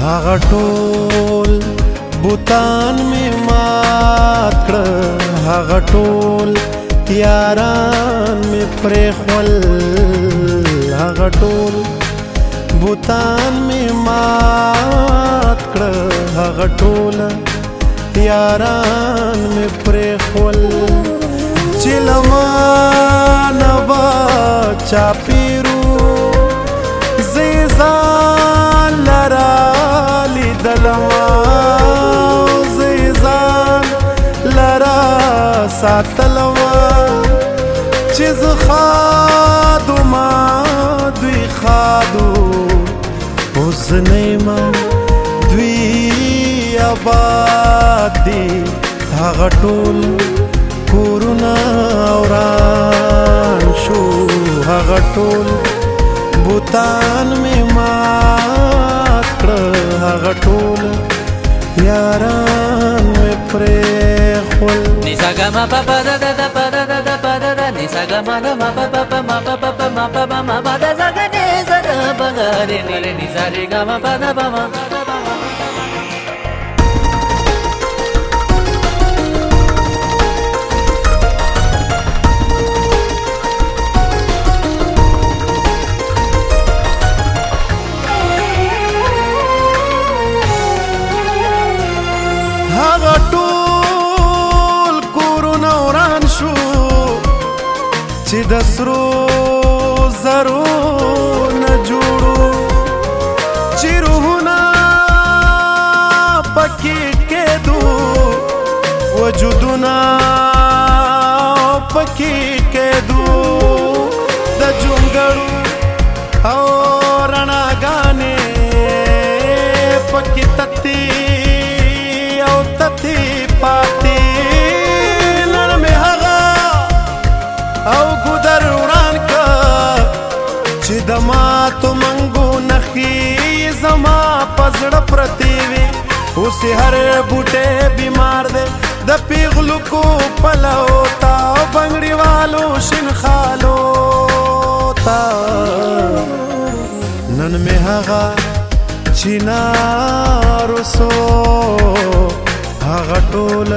هغه ټول بوتان می مات کړه، هغه ټول یاران می پرېښول، هغه ټول بوتان می مات کړه، هغه ټول یاران می پرېښول. چې له مانه به چاپېرو زه یې ځان لره لیدلمه، زه یې ځان لره ساتلمه. چې زه خادومه دوی خادو، اوس زه نه یمه دوی آباد دي. هغه ټول کورونه وران شو، هغه ټول بوتان می مات کړه، هغه ټول یاران می پرېښول. نسا ګ م پ پ د د د پ د د د پ د د نسا ګ م د م پ پ پ م پ پ پ م پ پ م پ د ز ګ ني ز د پ ګ ري ني ري نسا ري ګ م پ د پ م. هغه ټول کورونه وران شو چې د سرو زرو نه جوړو، چې روحونه پکې کېدو، وجودونه پکې کېدو. د جونګړو او رڼاګانې پکې تتې او تتې پاتې. نن مې هغه او ګودر وران که چې د ماتو منګو نښې زما په زړه پرتې وي. اوس هر بوټی بیمار دی د پیغلو کو پلو تا او بنګړي والو شین خالو تا. نن مې هغه چینارو سو، هغه ټول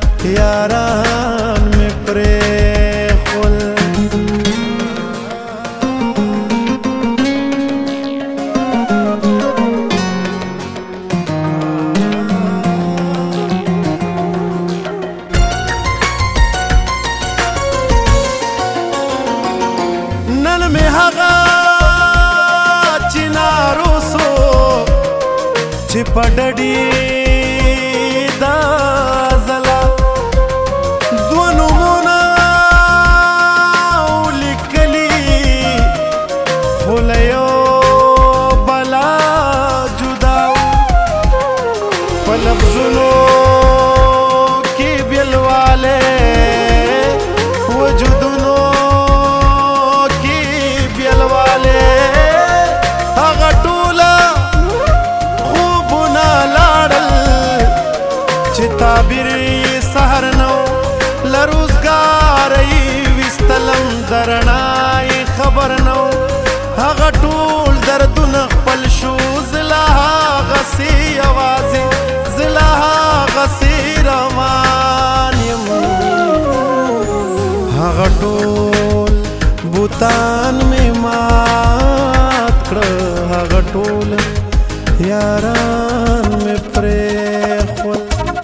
یاران می پرېښول. نن می هغه چینارو سو چې په ډډې دا زلا دوه نومونه ولیکلي، خو له یو بلا جدا په لفظونو کې بېلوالی، وجودونو کې بېلوالی. هغه ټوله خوبونه لاړل چې تعبیر یې سحر نو، له روزګاره یې ویستلم د رڼا یې خبر نو. هغه ټول دردونه خپل شو، زه لا هغسې یوازې، زه لا هغسې روان یم. هغه ټول بوتان می مات کړه، هغه ټول یاران می پرېښول.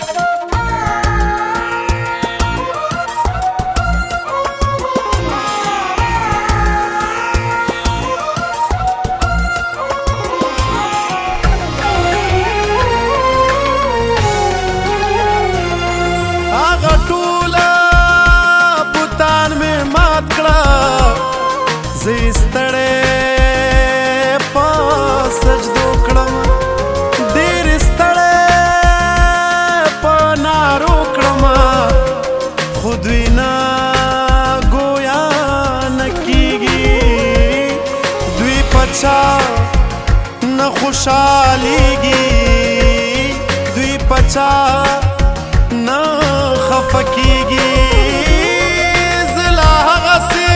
هغه ټول بوتان می مات کړه، زه یې ستړی په سجدو کړم، ډېر ستړی په نارو کړم. خو دوی نه ګویا نه کېږي، دوی په چا نه خوشحالېږي، دوی په چا نه خفه کېږي. زه لا هغسې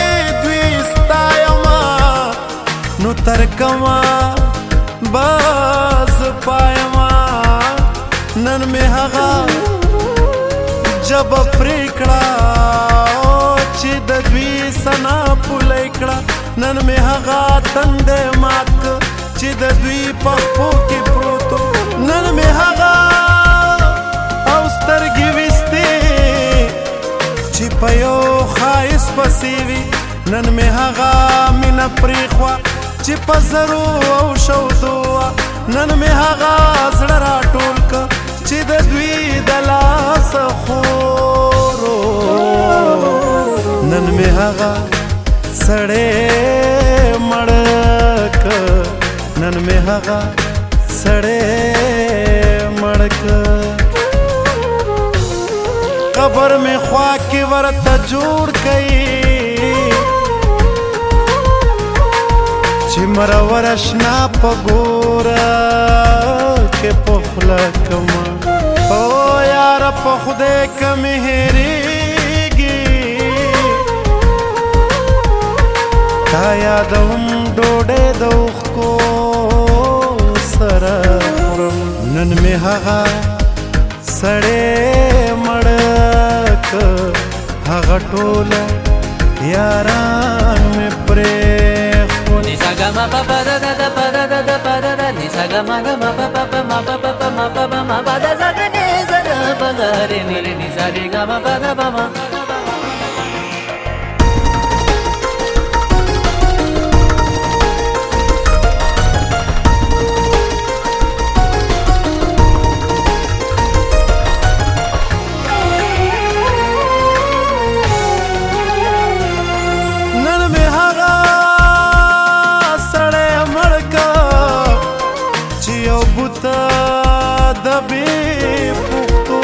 دوی ستایم، نو ترکما با نن مې هغه تندی مات که چې د دوی په خپو کې پروتو نن مې هغه او سترګې ویستې چې په یو ښایست پسې وي نن مې هغه مینه پرېښوه چې په زرو او شودو وه نن مې هغه زړه راټول که چې د دوی د لاسه خورو نن مې هغه سړی مړ که نن مې هغه سړی مړ که قبر مې خوا کې ورته جوړ کئ چې مرور اشنا په ګوره کې په خوله کما او یاره په خدای که مې هېرېږي تا یادوم ډوډۍ د اوښکو سره خورم نن مې هغه سړی مړ که هغه ټوله یاران مې پرېښول Ni sa ga ma pa pa da da da pa da da da pa da da ni sa ga ma ga ma pa pa pa ma pa pa pa ma pa pa ma pa da sa ga ni sa da pa ga re ni sa re ga ma pa da pa ma د بې پوښتو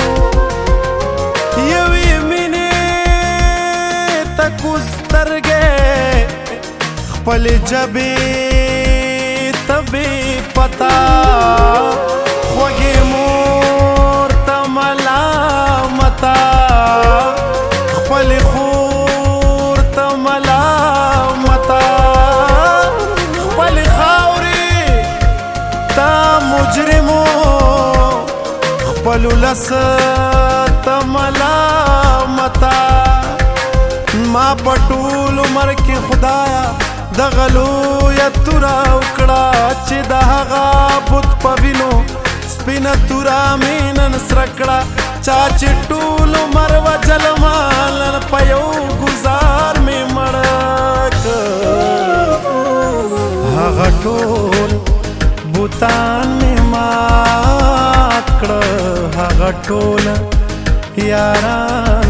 یوې مینې ته کوز سترګې خپلې جبې ته بې پتا خوږې مور ته ملامتا خپلې خور ته ملامتا خپلې خاورې ته مجرمو خپلو لس ته ملامتا ما په ټول عمر کې خدایا دغه لویه توره وکړه چې د هغه بت په وینو سپینه توره مې نن سره کړه چا چې ټول عمر وجلما نن په یو ګزار مې مړه که هغه ټول بوتان مې مات کړه هغه ټوله یاران